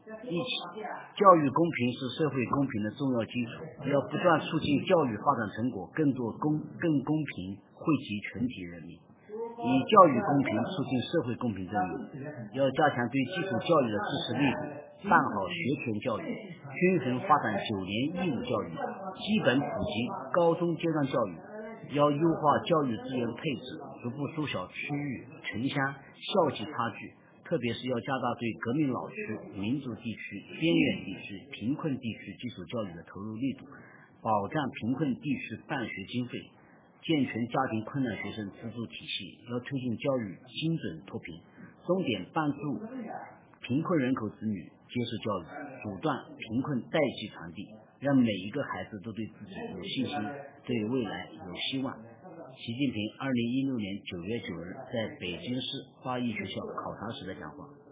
一起，教育公平是社会公平的重要基础，要不断促进教育发展成果更公平惠及全体人民，以教育公平促进社会公平正义。要加强对基础教育的支持力度，办好学前教育，均衡发展9年义务教育，基本普及高中阶段教育。要优化教育资源配置，逐步缩小区域、城乡、校际差距，特别是要加大对革命老区、民族地区、边远地区、贫困地区基础教育的投入力度，保障贫困地区办学经费，健全家庭困难学生资助体系。要推进教育精准脱贫，重点帮助贫困人口子女接受教育，阻断贫困代际传递，让每一个孩子都对自己有信心，对未来有希望。习近平2016年9月9日在北京市花艺学校考察时的讲话。